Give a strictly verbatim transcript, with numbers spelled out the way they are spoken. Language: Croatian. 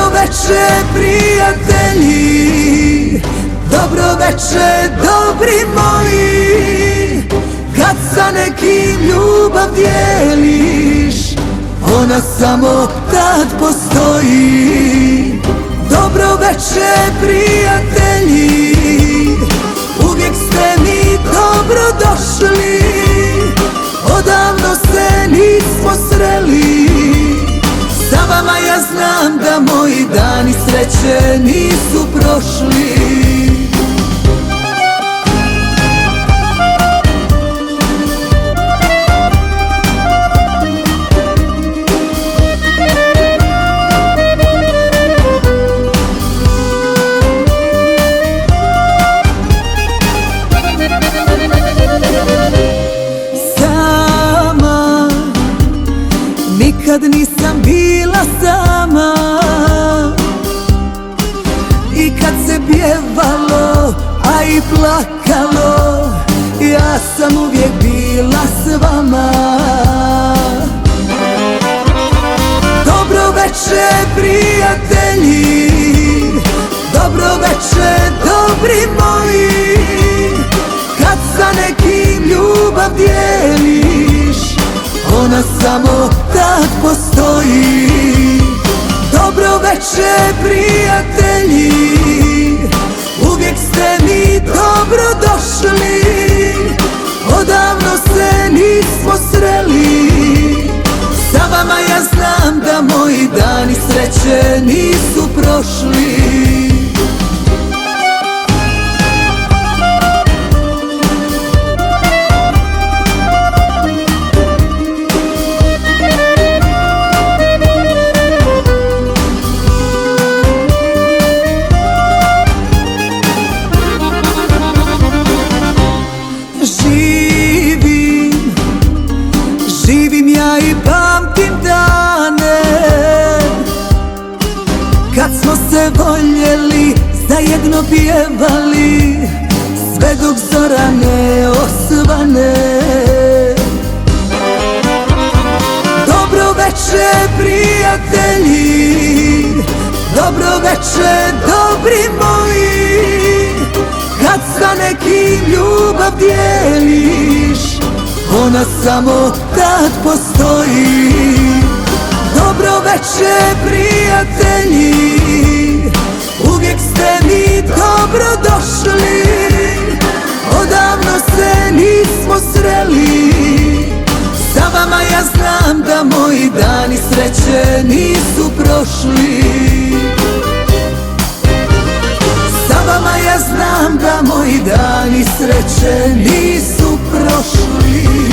Dobro veče prijatelji, dobro veče dobri moji. Kad sa nekim ljubav dijeliš, ona samo tad postoji. Dobro veče prijatelji, uvijek ste mi dobro došli. Odavno se nismo sreli, sa vama ja znam da moji dani sreće nisu prošli. Nikad nisam bila sama, i kad se pjevalo, a i plakalo, ja sam uvijek bila s vama. Dobro veče prijatelji, dobro veče dobri moji. Kad sa nekim ljubav dijeliš, ona samo tad postoji. Dobro veče prijatelji, uvijek ste mi dobro došli. Odavno se nismo sreli, sa vama ja znam da moji dani sreće nisu prošli. Živim, živim ja i pamtim dane kad smo se voljeli, zajedno pjevali, sve dok zora ne osvane. Dobro veče prijatelji, dobro veče dobri moji. Kad sa nekim ljubav dijeliš, ona samo tad postoji. Dobro veče prijatelji, uvijek ste mi dobro došli. Odavno se nismo sreli, sa vama ja znam da moji dani sreće nisu prošli. Sa vama ja znam da moji dani sreće nisu prošli.